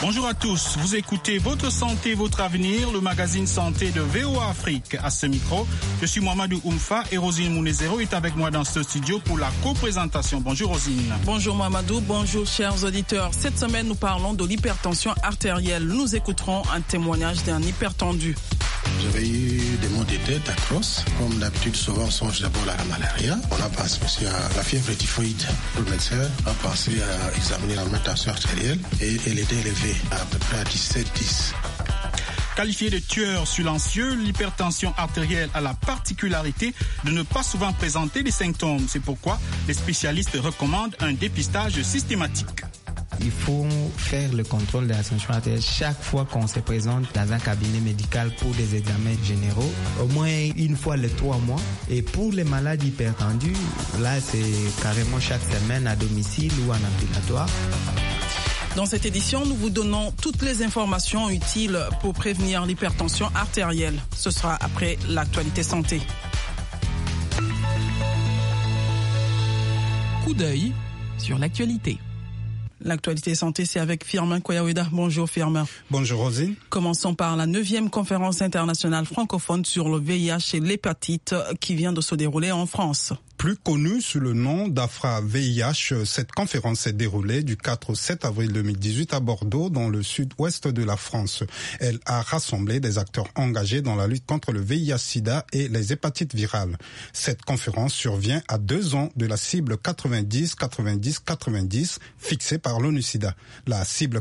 Bonjour à tous, vous écoutez Votre Santé, Votre Avenir, le magazine santé de VOA Afrique. À ce micro, je suis Mohamedou Oumfa et Rosine Mounezero est avec moi dans ce studio pour la co-présentation. Bonjour Rosine. Bonjour Mohamedou, bonjour chers auditeurs. Cette semaine, nous parlons de l'hypertension artérielle. Nous écouterons un témoignage d'un hypertendu. J'avais eu des maux de tête atroces. Comme d'habitude, souvent on songe d'abord à la malaria. On a pensé aussi à la fièvre typhoïde. Le médecin a pensé à examiner la tension artérielle et elle était élevée à peu près à 17,10. Qualifié de tueur silencieux, l'hypertension artérielle a la particularité de ne pas souvent présenter des symptômes. C'est pourquoi les spécialistes recommandent un dépistage systématique. Il faut faire le contrôle de la tension artérielle chaque fois qu'on se présente dans un cabinet médical pour des examens généraux, au moins une fois les 3 mois. Et pour les malades hypertendus, là c'est carrément chaque semaine à domicile ou en ambulatoire. Dans cette édition, nous vous donnons toutes les informations utiles pour prévenir l'hypertension artérielle. Ce sera après l'actualité santé. Coup d'œil sur l'actualité. L'actualité santé, c'est avec Firmin Koyaweda. Bonjour Firmin. Bonjour Rosine. Commençons par la 9e conférence internationale francophone sur le VIH et l'hépatite qui vient de se dérouler en France. Plus connue sous le nom d'AFRA-VIH, cette conférence s'est déroulée du 4 au 7 avril 2018 à Bordeaux, dans le sud-ouest de la France. Elle a rassemblé des acteurs engagés dans la lutte contre le VIH-Sida et les hépatites virales. Cette conférence survient à 2 ans de la cible 90-90-90 fixée par l'ONU-Sida. La cible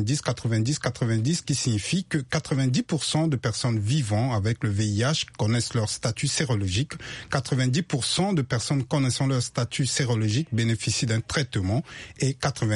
90-90-90 qui signifie que 90% de personnes vivant avec le VIH connaissent leur statut sérologique, 90% de personnes connaissant leur statut sérologique bénéficient d'un traitement et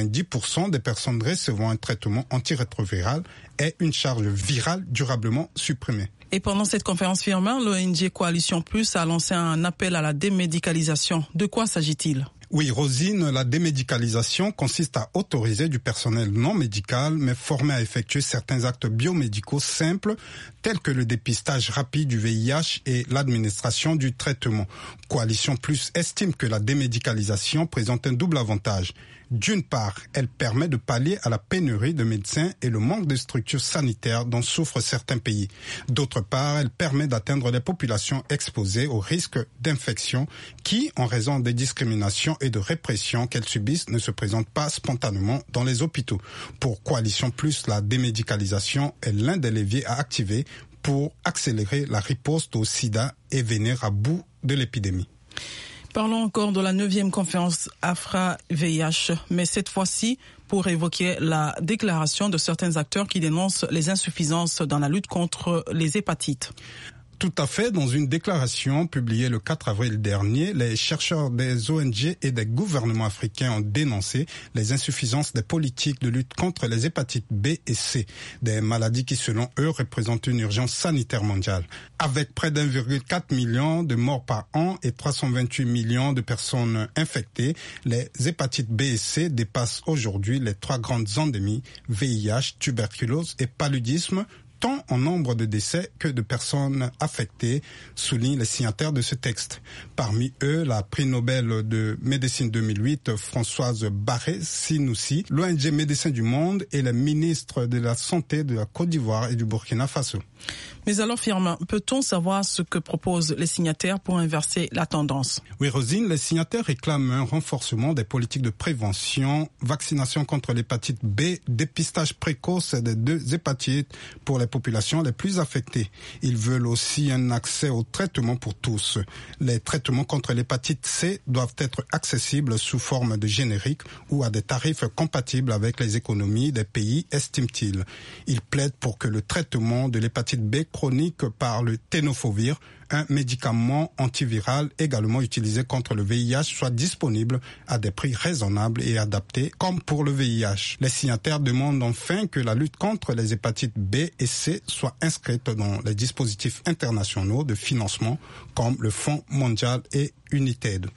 90% des personnes recevant un traitement antirétroviral aient une charge virale durablement supprimée. Et pendant cette conférence Firmin, l'ONG Coalition Plus a lancé un appel à la démédicalisation. De quoi s'agit-il ? Oui, Rosine, la démédicalisation consiste à autoriser du personnel non médical, mais formé à effectuer certains actes biomédicaux simples, tels que le dépistage rapide du VIH et l'administration du traitement. Coalition Plus estime que la démédicalisation présente un double avantage. D'une part, elle permet de pallier à la pénurie de médecins et le manque de structures sanitaires dont souffrent certains pays. D'autre part, elle permet d'atteindre les populations exposées au risque d'infection qui, en raison des discriminations et de répression qu'elles subissent, ne se présentent pas spontanément dans les hôpitaux. Pour Coalition Plus, la démédicalisation est l'un des leviers à activer pour accélérer la riposte au sida et venir à bout de l'épidémie. Parlons encore de la 9e conférence AFRA-VIH, mais cette fois-ci pour évoquer la déclaration de certains acteurs qui dénoncent les insuffisances dans la lutte contre les hépatites. Tout à fait. Dans une déclaration publiée le 4 avril dernier, les chercheurs des ONG et des gouvernements africains ont dénoncé les insuffisances des politiques de lutte contre les hépatites B et C, des maladies qui, selon eux, représentent une urgence sanitaire mondiale. Avec près d'1,4 million de morts par an et 328 millions de personnes infectées, les hépatites B et C dépassent aujourd'hui les 3 grandes endémies, VIH, tuberculose et paludisme, tant en nombre de décès que de personnes affectées, soulignent les signataires de ce texte. Parmi eux, la prix Nobel de médecine 2008, Françoise Barré-Sinoussi, l'ONG Médecins du Monde et les ministres de la Santé de la Côte d'Ivoire et du Burkina Faso. Mais alors, Firmin, peut-on savoir ce que proposent les signataires pour inverser la tendance ? Oui, Rosine, les signataires réclament un renforcement des politiques de prévention, vaccination contre l'hépatite B, dépistage précoce des 2 hépatites pour les populations les plus affectées. Ils veulent aussi un accès aux traitements pour tous. Les traitements contre l'hépatite C doivent être accessibles sous forme de générique ou à des tarifs compatibles avec les économies des pays, estime-t-il. Ils plaident pour que le traitement de l'hépatite B chronique par le tenofovir, un médicament antiviral également utilisé contre le VIH, soit disponible à des prix raisonnables et adaptés, comme pour le VIH. Les signataires demandent enfin que la lutte contre les hépatites B et C soit inscrite dans les dispositifs internationaux de financement, comme le Fonds mondial et UNITAID.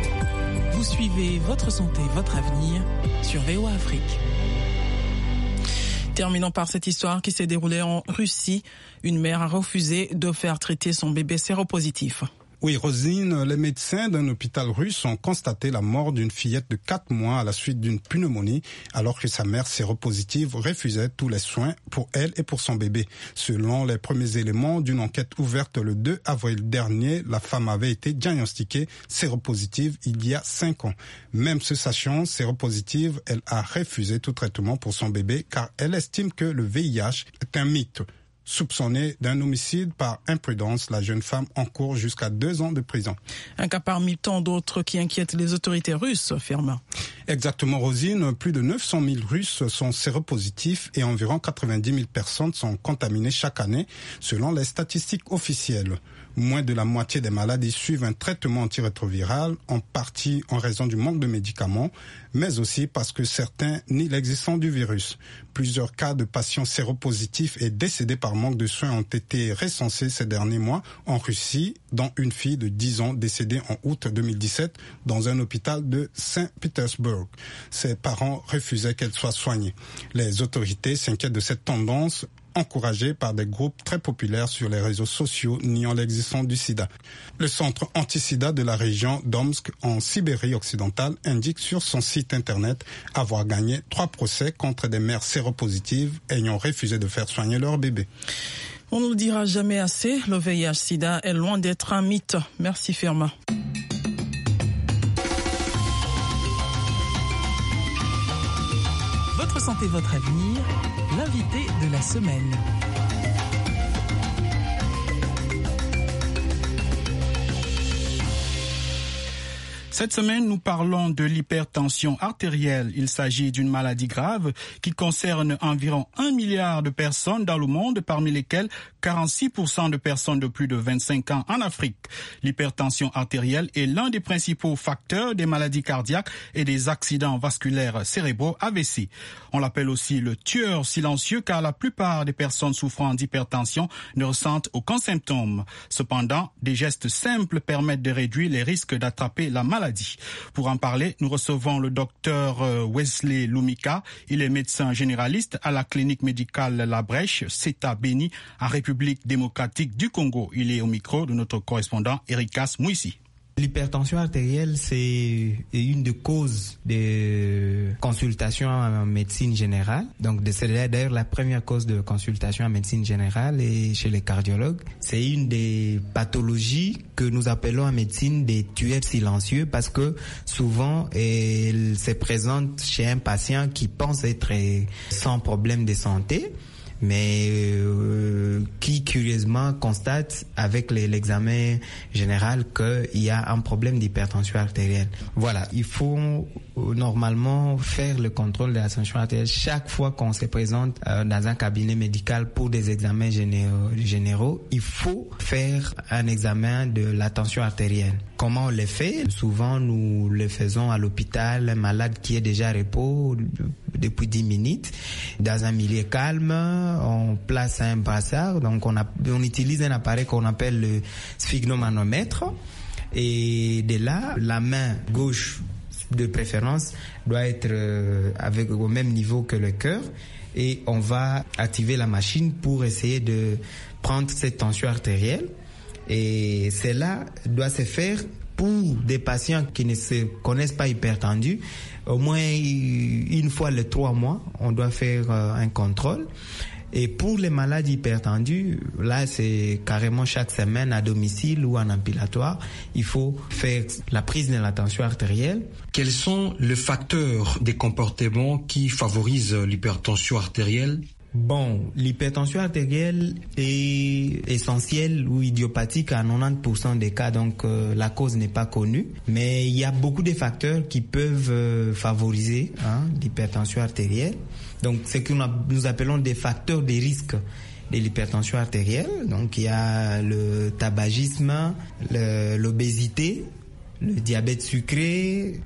Vous suivez Votre santé, votre avenir sur VOA Afrique. Terminons par cette histoire qui s'est déroulée en Russie. Une mère a refusé de faire traiter son bébé séropositif. Oui, Rosine, les médecins d'un hôpital russe ont constaté la mort d'une fillette de 4 mois à la suite d'une pneumonie, alors que sa mère séropositive refusait tous les soins pour elle et pour son bébé. Selon les premiers éléments d'une enquête ouverte le 2 avril dernier, la femme avait été diagnostiquée séropositive il y a 5 ans. Même se sachant séropositive, elle a refusé tout traitement pour son bébé car elle estime que le VIH est un mythe. Soupçonnée d'un homicide par imprudence, la jeune femme encourt jusqu'à 2 ans de prison. Un cas parmi tant d'autres qui inquiètent les autorités russes, Firmin. Exactement, Rosine. Plus de 900 000 Russes sont séropositifs et environ 90 000 personnes sont contaminées chaque année, selon les statistiques officielles. Moins de la moitié des malades suivent un traitement antirétroviral, en partie en raison du manque de médicaments, mais aussi parce que certains nient l'existence du virus. Plusieurs cas de patients séropositifs et décédés par manque de soins ont été recensés ces derniers mois en Russie, dont une fille de 10 ans décédée en août 2017 dans un hôpital de Saint-Pétersbourg. Ses parents refusaient qu'elle soit soignée. Les autorités s'inquiètent de cette tendance encouragé par des groupes très populaires sur les réseaux sociaux niant l'existence du sida. Le centre anti-sida de la région d'Omsk en Sibérie occidentale indique sur son site internet avoir gagné 3 procès contre des mères séropositives ayant refusé de faire soigner leur bébé. On ne le dira jamais assez, le VIH-sida est loin d'être un mythe. Merci Firmin. Votre santé, votre avenir, l'invité de la semaine. Cette semaine, nous parlons de l'hypertension artérielle. Il s'agit d'une maladie grave qui concerne environ 1 milliard de personnes dans le monde, parmi lesquelles 46% de personnes de plus de 25 ans en Afrique. L'hypertension artérielle est l'un des principaux facteurs des maladies cardiaques et des accidents vasculaires cérébraux AVC. On l'appelle aussi le tueur silencieux car la plupart des personnes souffrant d'hypertension ne ressentent aucun symptôme. Cependant, des gestes simples permettent de réduire les risques d'attraper la maladie. Pour en parler, nous recevons le docteur Wesley Lumika. Il est médecin généraliste à la clinique médicale La Brèche, CETA Béni, en République démocratique du Congo. Il est au micro de notre correspondant Erikas Mouissi. L'hypertension artérielle, c'est une des causes de consultation en médecine générale. Donc, c'est d'ailleurs la première cause de consultation en médecine générale et chez les cardiologues. C'est une des pathologies que nous appelons en médecine des tueurs silencieux parce que souvent, elle se présente chez un patient qui pense être sans problème de santé, mais qui curieusement constate avec l'examen général qu'il y a un problème d'hypertension artérielle. Voilà, il faut normalement faire le contrôle de la tension artérielle chaque fois qu'on se présente dans un cabinet médical pour des examens généraux. Il faut faire un examen de la tension artérielle. Comment on le fait? Souvent, nous le faisons à l'hôpital, un malade qui est déjà à repos depuis 10 minutes, dans un milieu calme. On place un brassard, donc on utilise un appareil qu'on appelle le sphygmomanomètre. Et de là, la main gauche de préférence doit être avec au même niveau que le cœur. Et on va activer la machine pour essayer de prendre cette tension artérielle. Et cela doit se faire pour des patients qui ne se connaissent pas hypertendus. Au moins une fois les 3 mois, on doit faire un contrôle. Et pour les malades hypertendus, là, c'est carrément chaque semaine à domicile ou en ambulatoire. Il faut faire la prise de la tension artérielle. Quels sont les facteurs des comportements qui favorisent l'hypertension artérielle? Bon, l'hypertension artérielle est essentielle ou idiopathique à 90% des cas, donc la cause n'est pas connue. Mais il y a beaucoup de facteurs qui peuvent favoriser l'hypertension artérielle. Donc, c'est ce que nous appelons des facteurs de risque de l'hypertension artérielle. Donc, il y a le tabagisme, l'obésité, le diabète sucré,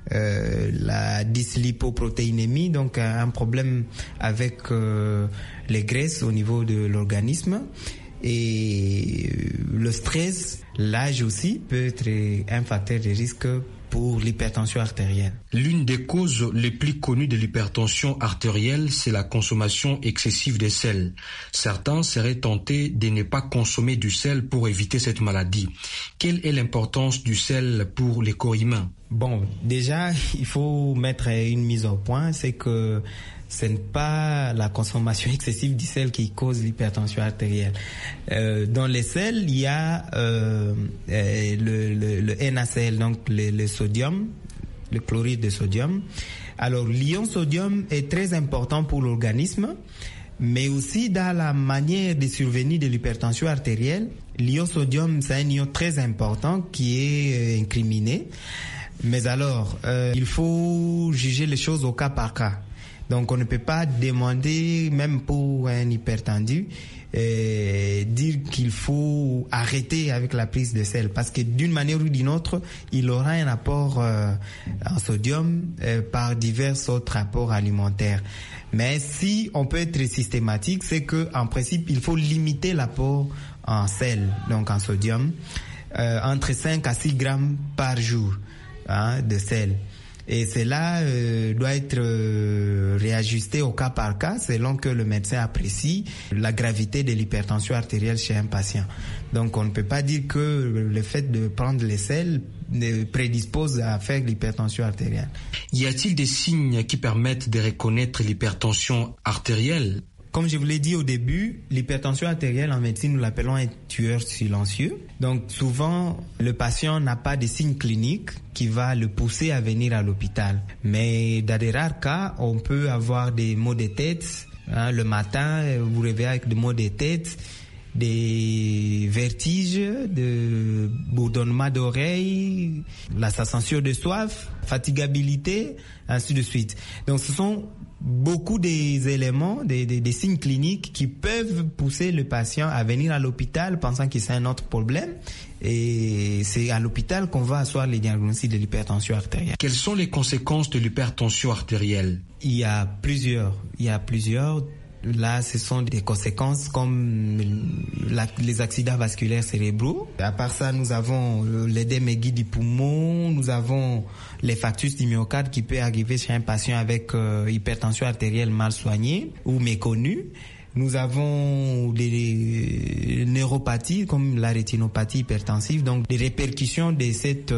la dyslipoprotéinémie, donc un problème avec les graisses au niveau de l'organisme. Et le stress, l'âge aussi, peut être un facteur de risque pour l'hypertension artérielle. L'une des causes les plus connues de l'hypertension artérielle, c'est la consommation excessive de sel. Certains seraient tentés de ne pas consommer du sel pour éviter cette maladie. Quelle est l'importance du sel pour les corps humains? Bon, déjà, il faut mettre une mise au point, c'est que ce n'est pas la consommation excessive du sel qui cause l'hypertension artérielle. Dans les sels, il y a le NaCl, donc le sodium, le chlorure de sodium. Alors, l'ion sodium est très important pour l'organisme, mais aussi dans la manière de survenir de l'hypertension artérielle. L'ion sodium, c'est un ion très important qui est incriminé. Mais alors, il faut juger les choses au cas par cas. Donc on ne peut pas demander, même pour un hypertendu, dire qu'il faut arrêter avec la prise de sel, parce que d'une manière ou d'une autre, il aura un apport en sodium par divers autres apports alimentaires. Mais si on peut être systématique, c'est que en principe, il faut limiter l'apport en sel, donc en sodium, entre 5 à 6 grammes par jour de sel. Et cela doit être réajusté au cas par cas selon que le médecin apprécie la gravité de l'hypertension artérielle chez un patient. Donc on ne peut pas dire que le fait de prendre les sels prédispose à faire l'hypertension artérielle. Y a-t-il des signes qui permettent de reconnaître l'hypertension artérielle? Comme je vous l'ai dit au début, l'hypertension artérielle en médecine, nous l'appelons un tueur silencieux. Donc souvent, le patient n'a pas de signes cliniques qui va le pousser à venir à l'hôpital. Mais dans des rares cas, on peut avoir des maux de tête. Le matin, vous réveillez avec des maux de tête, des vertiges, de bourdonnement d'oreilles, la sensation de soif, fatigabilité, ainsi de suite. Donc ce sont beaucoup des éléments, des signes cliniques qui peuvent pousser le patient à venir à l'hôpital pensant que c'est un autre problème. Et c'est à l'hôpital qu'on va asseoir les diagnostics de l'hypertension artérielle. Quelles sont les conséquences de l'hypertension artérielle? Il y a plusieurs. Là, ce sont des conséquences comme les accidents vasculaires cérébraux. À part ça, nous avons l'édème aigu du poumon, nous avons l'infarctus du myocarde qui peut arriver chez un patient avec hypertension artérielle mal soignée ou méconnue. Nous avons des neuropathies comme la rétinopathie hypertensive, donc des répercussions de cette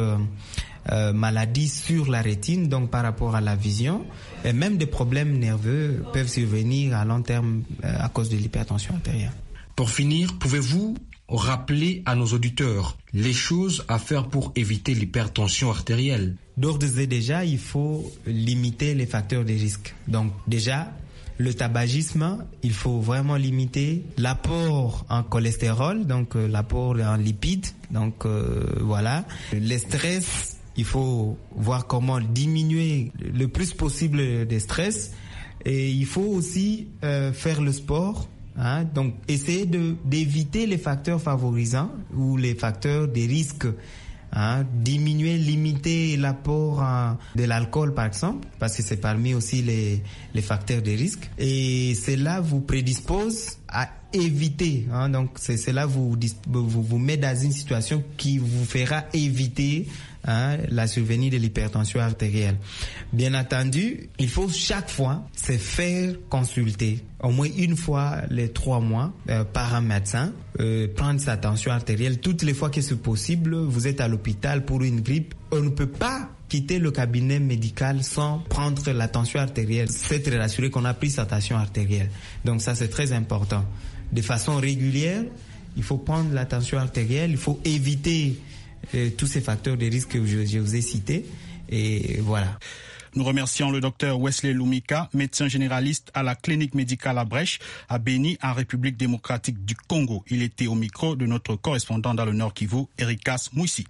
maladie sur la rétine, donc par rapport à la vision. Et même des problèmes nerveux peuvent survenir à long terme à cause de l'hypertension artérielle. Pour finir, pouvez-vous rappeler à nos auditeurs les choses à faire pour éviter l'hypertension artérielle? D'ores et déjà, il faut limiter les facteurs de risque. Donc déjà, le tabagisme, il faut vraiment limiter l'apport en cholestérol, donc l'apport en lipides. Donc voilà, le stress, il faut voir comment diminuer le plus possible de stress. Et il faut aussi faire le sport. Donc essayer d'éviter les facteurs favorisants ou les facteurs de risque. Diminuer, limiter l'apport de l'alcool par exemple, parce que c'est parmi aussi les facteurs de risque. Et cela vous prédispose à éviter. Donc cela vous met dans une situation qui vous fera éviter la survenue de l'hypertension artérielle. Bien entendu, il faut chaque fois se faire consulter au moins une fois les 3 mois par un médecin, prendre sa tension artérielle toutes les fois que c'est possible. Vous êtes à l'hôpital pour une grippe, on ne peut pas quitter le cabinet médical sans prendre la tension artérielle, s'être rassuré qu'on a pris sa tension artérielle. Donc ça c'est très important. De façon régulière, il faut prendre la tension artérielle, il faut éviter tous ces facteurs de risque que je vous ai cités. Et voilà. Nous remercions le docteur Wesley Lumika, médecin généraliste à la clinique médicale à Brèche, à Béni, en République démocratique du Congo. Il était au micro de notre correspondant dans le Nord Kivu, Erikas Mouissi.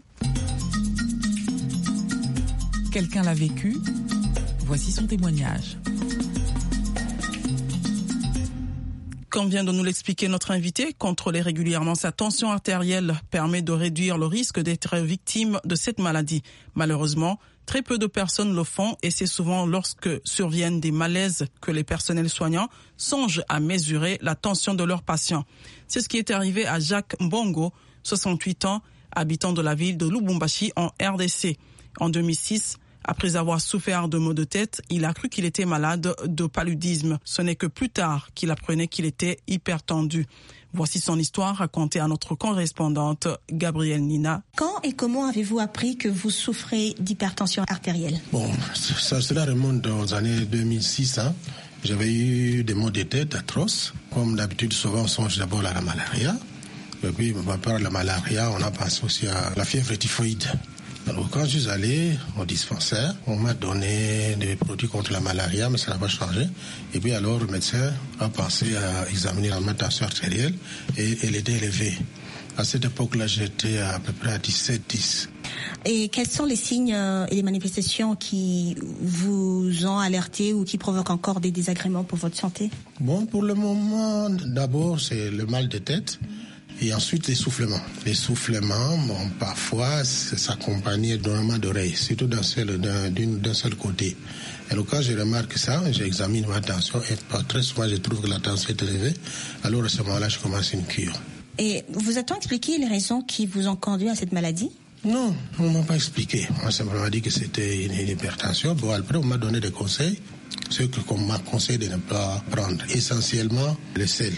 Quelqu'un l'a vécu. Voici son témoignage. Comme vient de nous l'expliquer notre invité, contrôler régulièrement sa tension artérielle permet de réduire le risque d'être victime de cette maladie. Malheureusement, très peu de personnes le font et c'est souvent lorsque surviennent des malaises que les personnels soignants songent à mesurer la tension de leurs patients. C'est ce qui est arrivé à Jacques Mbongo, 68 ans, habitant de la ville de Lubumbashi en RDC. En 2006, après avoir souffert de maux de tête, il a cru qu'il était malade de paludisme. Ce n'est que plus tard qu'il apprenait qu'il était hypertendu. Voici son histoire racontée à notre correspondante Gabrielle Nina. Quand et comment avez-vous appris que vous souffrez d'hypertension artérielle? Cela remonte aux années 2006. J'avais eu des maux de tête atroces. Comme d'habitude, souvent on songe d'abord à la malaria. Et puis, par la malaria, on a pensé aussi à la fièvre typhoïde. Alors, quand je suis allé au dispensaire, on m'a donné des produits contre la malaria, mais ça n'a pas changé. Et puis alors, le médecin a pensé à examiner ma tension artérielle et elle était élevée. À cette époque-là, j'étais à peu près à 17-10. Et quels sont les signes et les manifestations qui vous ont alerté ou qui provoquent encore des désagréments pour votre santé? Pour le moment, d'abord, c'est le mal de tête. Et ensuite, l'essoufflement. L'essoufflement, parfois, s'accompagne d'un moment d'oreille, surtout d'un seul côté. Et donc, quand je remarque ça, j'examine ma tension et très souvent, je trouve que la tension est élevée. Alors, à ce moment-là, je commence une cure. Et vous a-t-on expliqué les raisons qui vous ont conduit à cette maladie? Non, on ne m'a pas expliqué. On m'a simplement dit que c'était une hypertension. Après, on m'a donné des conseils, ce qu'on m'a conseillé de ne pas prendre. Essentiellement, le sel.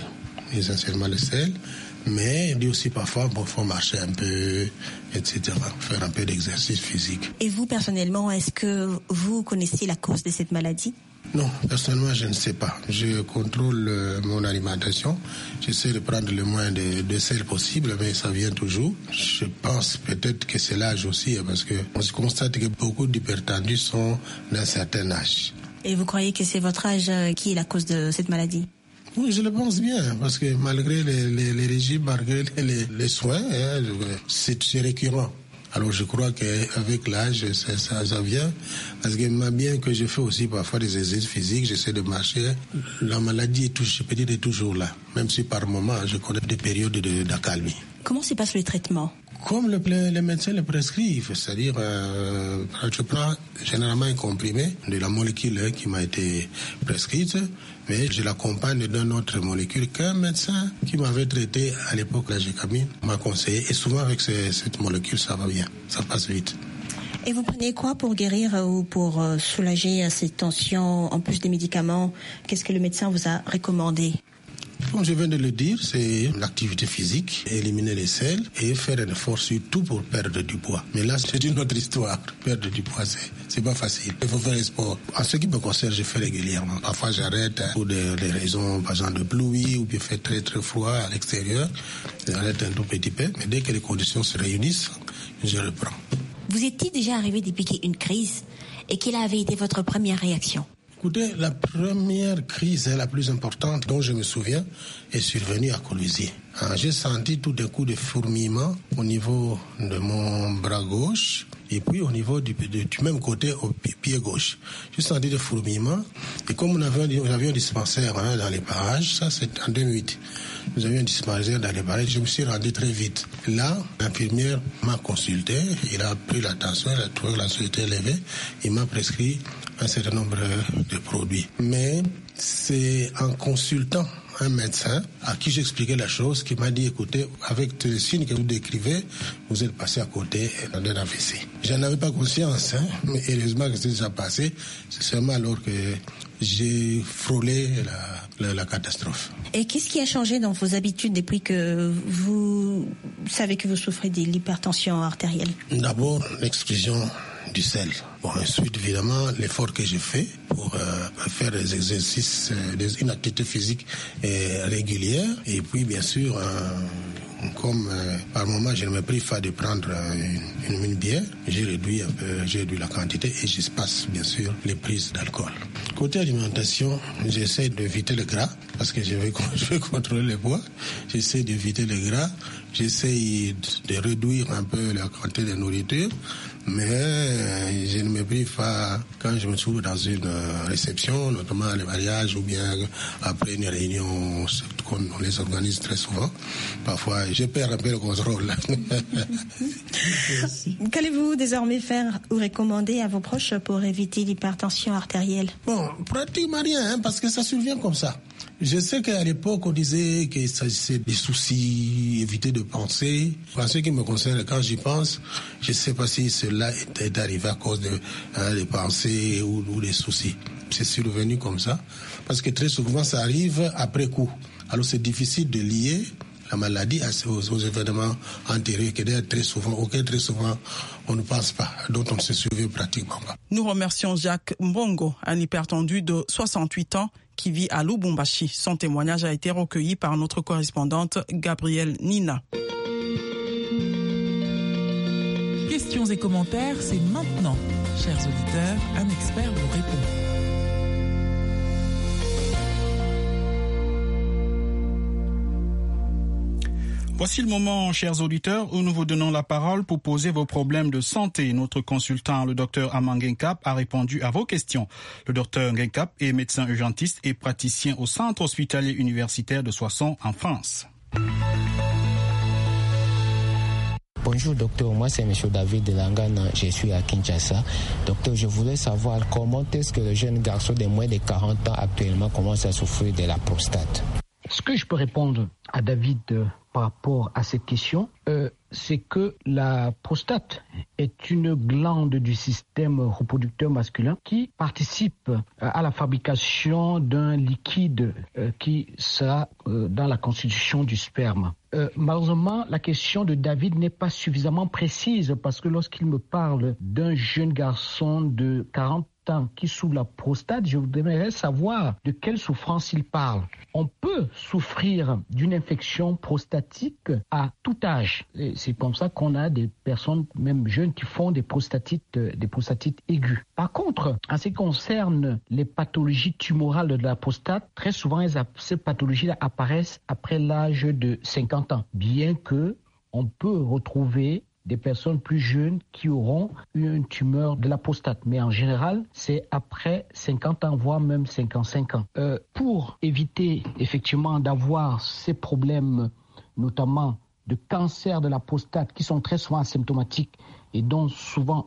Mais il dit aussi parfois, faut marcher un peu, etc., faire un peu d'exercice physique. Et vous, personnellement, est-ce que vous connaissez la cause de cette maladie? Non, personnellement, je ne sais pas. Je contrôle mon alimentation. J'essaie de prendre le moins de sel possible, mais ça vient toujours. Je pense peut-être que c'est l'âge aussi, parce que on se constate que beaucoup d'hypertendus sont d'un certain âge. Et vous croyez que c'est votre âge qui est la cause de cette maladie? Oui, je le pense bien, parce que malgré les régimes, malgré les soins, c'est récurrent. Alors je crois qu'avec l'âge, ça vient, parce que bien que je fais aussi parfois des exercices physiques, j'essaie de marcher, la maladie est toujours là, même si par moment je connais des périodes d'accalmie. Comment se passe le traitement? Comme les médecins le prescrivent, c'est-à-dire je prends généralement un comprimé de la molécule qui m'a été prescrite, mais je l'accompagne d'une autre molécule qu'un médecin qui m'avait traité à l'époque, la Gécamine, m'a conseillé. Et souvent avec cette molécule, ça va bien, ça passe vite. Et vous prenez quoi pour guérir ou pour soulager ces tensions en plus des médicaments? Qu'est-ce que le médecin vous a recommandé? Comme je viens de le dire, c'est l'activité physique, éliminer les sels et faire un effort surtout pour perdre du poids. Mais là, c'est une autre histoire. Perdre du poids, c'est pas facile. Il faut faire le sport. En ce qui me concerne, je fais régulièrement. Parfois, j'arrête pour des raisons, par exemple, de pluie ou bien fait très très froid à l'extérieur. J'arrête un tout petit peu. Mais dès que les conditions se réunissent, je reprends. Vous est-il déjà arrivé de piquer une crise? Et quelle avait été votre première réaction? Écoutez, la première crise, la plus importante dont je me souviens, est survenue à Kolwezi. J'ai senti tout d'un coup des fourmillements au niveau de mon bras gauche et puis au niveau du même côté au pied gauche. J'ai senti des fourmillements et comme nous avions un dispensaire dans les parages, ça c'est en 2008. Nous avions un dispensaire dans les parages, je me suis rendu très vite. Là, l'infirmière m'a consulté, il a pris la tension, il a trouvé que la tension était élevée, il m'a prescrit un certain nombre de produits. Mais c'est en consultant un médecin à qui j'expliquais la chose qui m'a dit, écoutez, avec les signes que vous décrivez, vous êtes passé à côté d'un AVC. J'en avais pas conscience, mais heureusement que c'est déjà passé. C'est seulement alors que j'ai frôlé la catastrophe. Et qu'est-ce qui a changé dans vos habitudes depuis que vous savez que vous souffrez de l'hypertension artérielle? D'abord, l'exclusion du sel. Ensuite, évidemment, l'effort que j'ai fait pour faire des exercices, une activité physique régulière. Et puis, bien sûr, comme par moment, je ne me prive pas de prendre une bière, j'ai réduit la quantité et j'espace, bien sûr, les prises d'alcool. Côté alimentation, j'essaie d'éviter le gras parce que je vais contrôler le poids. J'essaie d'éviter le gras. J'essaie de réduire un peu la quantité de nourriture. Mais je ne me prive pas quand je me trouve dans une réception, notamment les mariages ou bien après une réunion qu'on les organise très souvent. Parfois, je perds un peu le contrôle. Qu'allez-vous désormais faire ou recommander à vos proches pour éviter l'hypertension artérielle? Bon, pratiquement rien, parce que ça survient comme ça. Je sais qu'à l'époque, on disait qu'il s'agissait des soucis, éviter de penser. En ce qui me concerne, quand j'y pense, je ne sais pas si cela est arrivé à cause des pensées ou des soucis. C'est survenu comme ça, parce que très souvent, ça arrive après coup. Alors, c'est difficile de lier la maladie aux événements antérieurs auxquels très souvent on ne pense pas, dont on ne se souvient pratiquement pas. Nous remercions Jacques Mbongo, un hypertendu de 68 ans qui vit à Lubumbashi. Son témoignage a été recueilli par notre correspondante Gabrielle Nina. Questions et commentaires, c'est maintenant. Chers auditeurs, un expert vous répond. Voici le moment, chers auditeurs, où nous vous donnons la parole pour poser vos problèmes de santé. Notre consultant, le docteur Aman Genkap, a répondu à vos questions. Le docteur Genkap est médecin urgentiste et praticien au centre hospitalier universitaire de Soissons en France. Bonjour docteur, moi c'est M. David Delangana, je suis à Kinshasa. Docteur, je voulais savoir comment est-ce que le jeune garçon de moins de 40 ans actuellement commence à souffrir de la prostate. Ce que je peux répondre à David par rapport à cette question, c'est que la prostate est une glande du système reproducteur masculin qui participe à la fabrication d'un liquide qui sera dans la constitution du sperme. Malheureusement, la question de David n'est pas suffisamment précise parce que lorsqu'il me parle d'un jeune garçon de 40 ans qui souffre la prostate, je voudrais savoir de quelle souffrance il parle. On peut souffrir d'une infection prostatique à tout âge. Et c'est comme ça qu'on a des personnes, même jeunes, qui font des prostatites aiguës. Par contre, en ce qui concerne les pathologies tumorales de la prostate, très souvent, ces pathologies-là apparaissent après l'âge de 50 ans, bien que on peut retrouver des personnes plus jeunes qui auront une tumeur de la prostate. Mais en général, c'est après 50 ans, voire même 55 ans. Pour éviter effectivement d'avoir ces problèmes, notamment de cancer de la prostate, qui sont très souvent asymptomatiques et dont souvent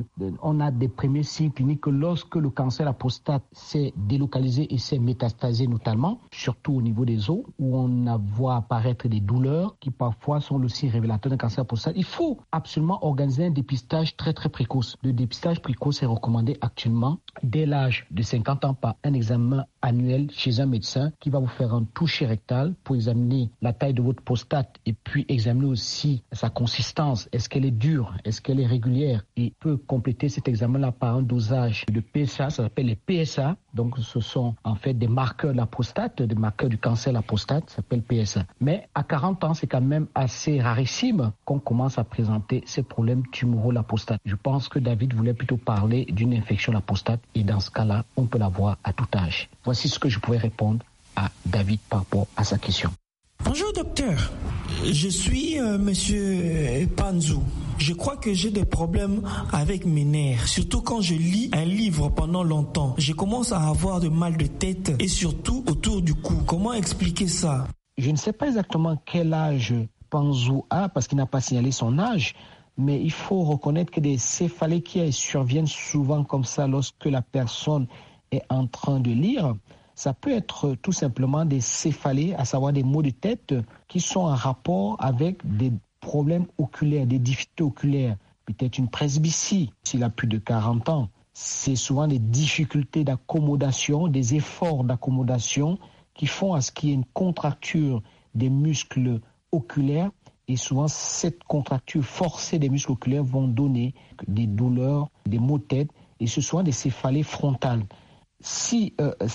on a des premiers signes cliniques lorsque le cancer de la prostate s'est délocalisé et s'est métastasé notamment, surtout au niveau des os, où on voit apparaître des douleurs qui parfois sont aussi révélateurs d'un cancer de la prostate. Il faut absolument organiser un dépistage très très précoce. Le dépistage précoce est recommandé actuellement dès l'âge de 50 ans par un examen annuel chez un médecin qui va vous faire un toucher rectal pour examiner la taille de votre prostate et puis examiner aussi sa consistance. Est-ce qu'elle est dure? Est-ce qu'elle est régulière? Et peut compléter cet examen-là par un dosage de PSA, ça s'appelle les PSA. Donc ce sont en fait des marqueurs de la prostate, des marqueurs du cancer de la prostate, ça s'appelle PSA. Mais à 40 ans, c'est quand même assez rarissime qu'on commence à présenter ces problèmes tumoraux de la prostate. Je pense que David voulait plutôt parler d'une infection de la prostate et dans ce cas-là, on peut l'avoir à tout âge. Voici ce que je pouvais répondre à David par rapport à sa question. Bonjour docteur, je suis monsieur Panzou. Je crois que j'ai des problèmes avec mes nerfs, surtout quand je lis un livre pendant longtemps. Je commence à avoir de mal de tête et surtout autour du cou. Comment expliquer ça? Je ne sais pas exactement quel âge Panzou a parce qu'il n'a pas signalé son âge, mais il faut reconnaître que des céphalées qui surviennent souvent comme ça lorsque la personne est en train de lire, ça peut être tout simplement des céphalées, à savoir des maux de tête qui sont en rapport avec des problèmes oculaires, des difficultés oculaires, peut-être une presbytie s'il a plus de 40 ans. C'est souvent des difficultés d'accommodation, des efforts d'accommodation qui font à ce qu'il y ait une contracture des muscles oculaires et souvent cette contracture forcée des muscles oculaires vont donner des douleurs, des maux de tête et ce sont des céphalées frontales. Si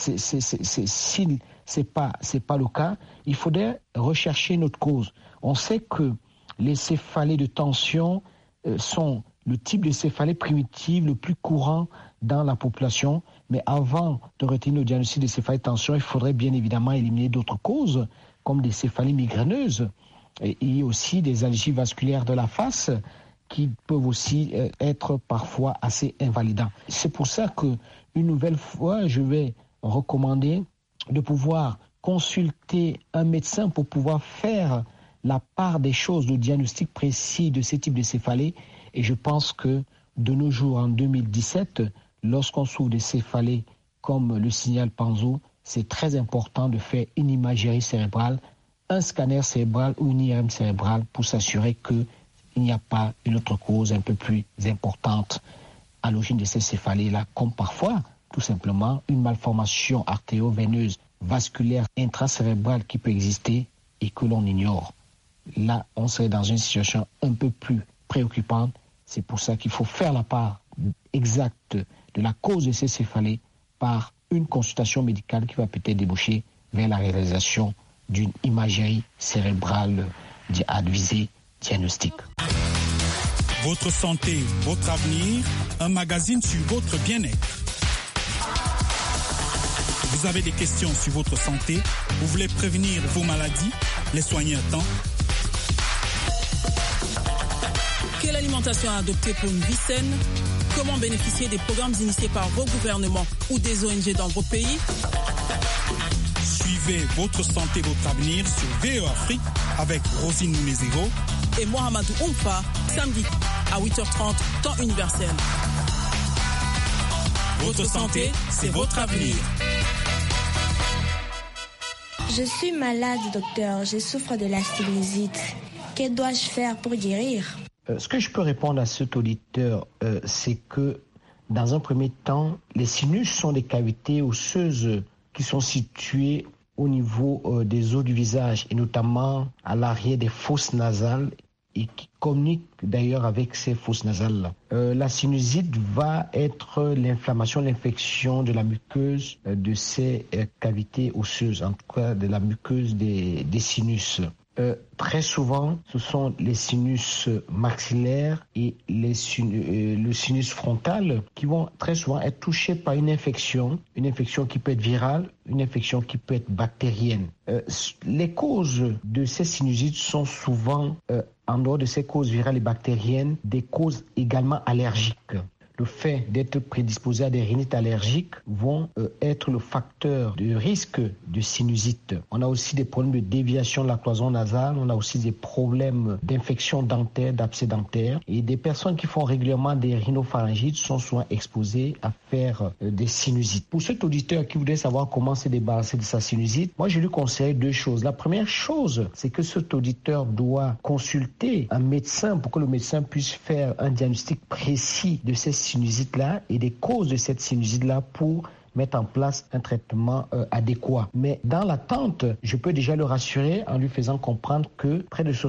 c'est pas le cas, il faudrait rechercher notre cause. On sait que les céphalées de tension sont le type de céphalée primitive le plus courant dans la population. Mais avant de retenir le diagnostic de céphalée de tension, il faudrait bien évidemment éliminer d'autres causes, comme des céphalées migraineuses et aussi des allergies vasculaires de la face qui peuvent aussi être parfois assez invalidants. C'est pour ça que, une nouvelle fois, je vais recommander de pouvoir consulter un médecin pour pouvoir faire la part des choses, le diagnostic précis de ces types de céphalées. Et je pense que de nos jours, en 2017, lorsqu'on souffre de céphalées comme le signal Panzo, c'est très important de faire une imagerie cérébrale, un scanner cérébral ou une IRM cérébrale pour s'assurer qu'il n'y a pas une autre cause un peu plus importante à l'origine de ces céphalées-là, comme parfois, tout simplement, une malformation artério-veineuse vasculaire intracérébrale qui peut exister et que l'on ignore. Là, on serait dans une situation un peu plus préoccupante. C'est pour ça qu'il faut faire la part exacte de la cause de ces céphalées par une consultation médicale qui va peut-être déboucher vers la réalisation d'une imagerie cérébrale à visée diagnostique. Votre santé, votre avenir, un magazine sur votre bien-être. Vous avez des questions sur votre santé, vous voulez prévenir vos maladies, les soigner à temps. Quelle alimentation adopter pour une vie saine? Comment bénéficier des programmes initiés par vos gouvernements ou des ONG dans vos pays? Suivez votre santé, votre avenir sur VOA Afrique avec Rosine Mounezero et Mohamedou Oumfa, samedi à 8h30, temps universel. Votre santé, c'est votre avenir. Je suis malade, docteur. Je souffre de la sinusite. Que dois-je faire pour guérir? Ce que je peux répondre à cet auditeur, c'est que, dans un premier temps, les sinus sont des cavités osseuses qui sont situées au niveau des os du visage et notamment à l'arrière des fosses nasales et qui communiquent d'ailleurs avec ces fosses nasales. La sinusite va être l'inflammation, l'infection de la muqueuse de ces cavités osseuses, en tout cas de la muqueuse des sinus. Très souvent, ce sont les sinus maxillaires et le sinus frontal qui vont très souvent être touchés par une infection qui peut être virale, une infection qui peut être bactérienne. Les causes de ces sinusites sont souvent, en dehors de ces causes virales et bactériennes, des causes également allergiques. Le fait d'être prédisposé à des rhinites allergiques vont être le facteur de risque de sinusite. On a aussi des problèmes de déviation de la cloison nasale, on a aussi des problèmes d'infection dentaire, d'abcès dentaire. Et des personnes qui font régulièrement des rhinopharyngites sont souvent exposées à faire des sinusites. Pour cet auditeur qui voudrait savoir comment se débarrasser de sa sinusite, moi je lui conseille deux choses. La première chose, c'est que cet auditeur doit consulter un médecin pour que le médecin puisse faire un diagnostic précis de ces sinusite-là et des causes de cette sinusite-là pour mettre en place un traitement adéquat. Mais dans l'attente, je peux déjà le rassurer en lui faisant comprendre que près de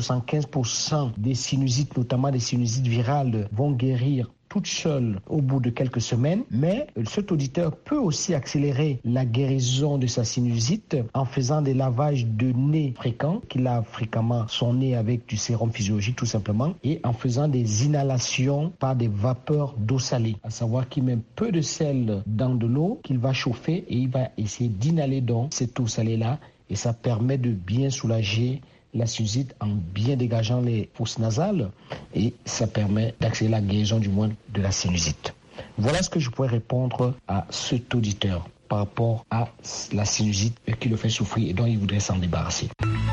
75% des sinusites, notamment des sinusites virales, vont guérir toute seule au bout de quelques semaines, mais cet auditeur peut aussi accélérer la guérison de sa sinusite en faisant des lavages de nez fréquents, qu'il lave fréquemment son nez avec du sérum physiologique tout simplement, et en faisant des inhalations par des vapeurs d'eau salée, à savoir qu'il met peu de sel dans de l'eau qu'il va chauffer et il va essayer d'inhaler dans cette eau salée-là et ça permet de bien soulager la sinusite en bien dégageant les fosses nasales et ça permet d'accélérer la guérison du moins de la sinusite. Voilà ce que je pourrais répondre à cet auditeur par rapport à la sinusite qui le fait souffrir et dont il voudrait s'en débarrasser.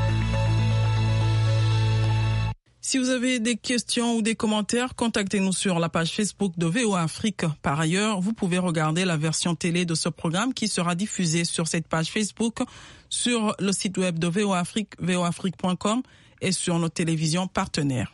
Si vous avez des questions ou des commentaires, contactez-nous sur la page Facebook de VOA Afrique. Par ailleurs, vous pouvez regarder la version télé de ce programme qui sera diffusée sur cette page Facebook, sur le site web de VOA Afrique, voaafrique.com et sur nos télévisions partenaires.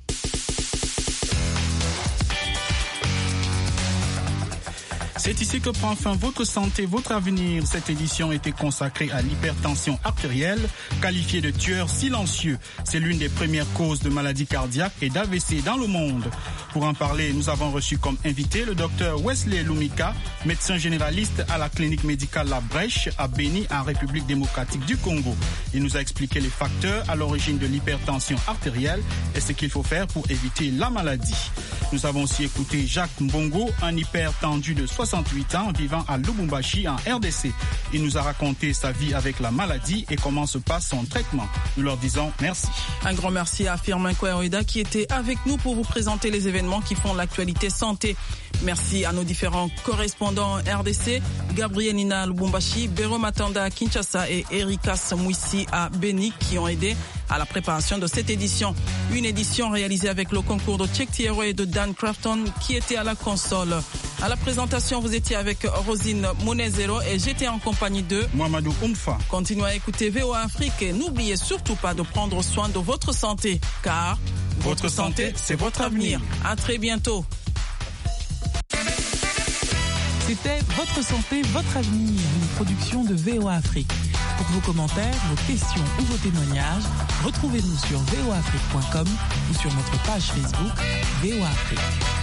C'est ici que prend fin votre santé, votre avenir. Cette édition était consacrée à l'hypertension artérielle, qualifiée de tueur silencieux. C'est l'une des premières causes de maladies cardiaques et d'AVC dans le monde. Pour en parler, nous avons reçu comme invité le docteur Wesley Lumika, médecin généraliste à la clinique médicale La Brèche à Béni, en République démocratique du Congo. Il nous a expliqué les facteurs à l'origine de l'hypertension artérielle et ce qu'il faut faire pour éviter la maladie. Nous avons aussi écouté Jacques Mbongo, un hypertendu de 60 68 ans, vivant à Lubumbashi en RDC. Il nous a raconté sa vie avec la maladie et comment se passe son traitement. Nous leur disons merci. Un grand merci à Firmin Kouaoida qui était avec nous pour vous présenter les événements qui font l'actualité santé. Merci à nos différents correspondants RDC, Gabriel Nina à Lubumbashi, Béro Matanda à Kinshasa et Erika Samouissi à Beni qui ont aidé à la préparation de cette édition. Une édition réalisée avec le concours de Cheikh Thiero et de Dan Crafton qui était à la console. À la présentation, vous étiez avec Rosine Monezero et j'étais en compagnie de Mohamedou Oumfa. Continuez à écouter VOA Afrique et n'oubliez surtout pas de prendre soin de votre santé car votre santé, c'est votre avenir. À très bientôt. C'était Votre santé, votre avenir, une production de VOA Afrique. Pour vos commentaires, vos questions ou vos témoignages, retrouvez-nous sur voaafrique.com ou sur notre page Facebook VOA Afrique.